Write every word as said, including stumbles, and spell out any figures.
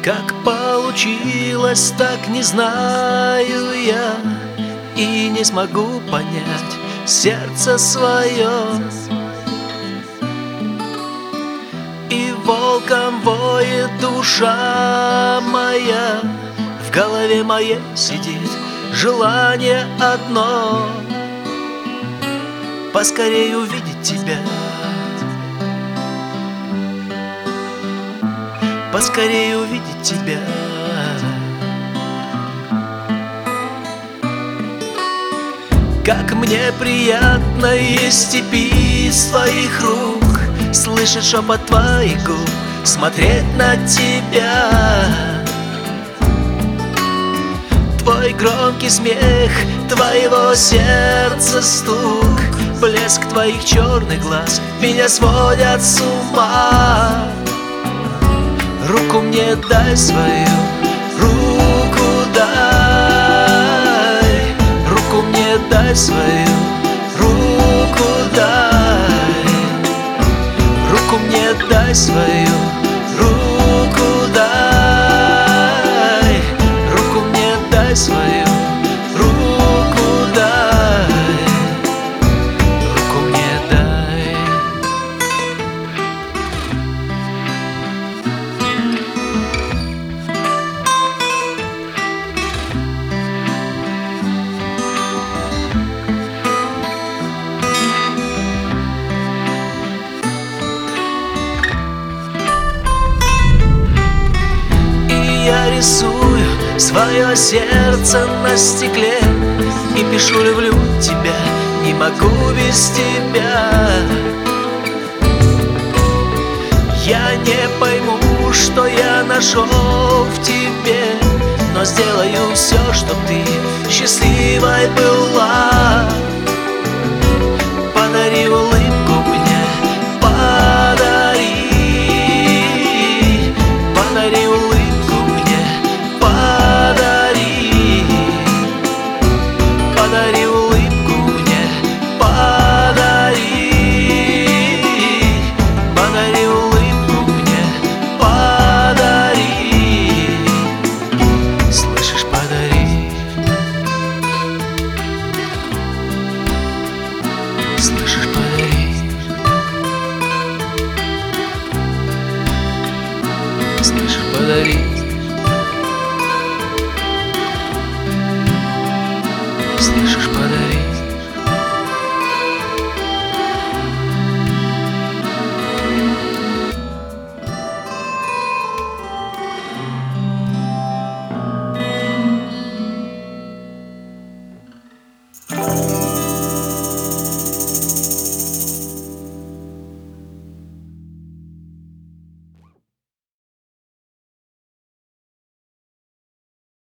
Как получилось, так не знаю я, и не смогу понять сердце свое. И волком воет душа моя, в голове моей сидит желание одно: поскорей увидеть тебя, поскорей увидеть тебя. Как мне приятно есть степи из твоих рук, слышать шепот твоих губ, смотреть на тебя. Твой громкий смех, твоего сердца стук, блеск твоих черных глаз меня сводят с ума. Руку мне дай свою, руку дай, руку мне дай свою, руку дай, руку мне дай свою, руку дай, руку мне дай свою, руку дай, руку мне дай. Я рисую свое сердце на стекле и пишу: люблю тебя, не могу без тебя. Я не пойму, что я нашел в тебе, но сделаю все, чтоб ты счастливой была. Подари улыбку мне, подари, подари улыбку. Подари улыбку мне, подари, подари улыбку мне, подари. Слышишь, подари, слышишь, подари, слышишь, подари. Слышишь?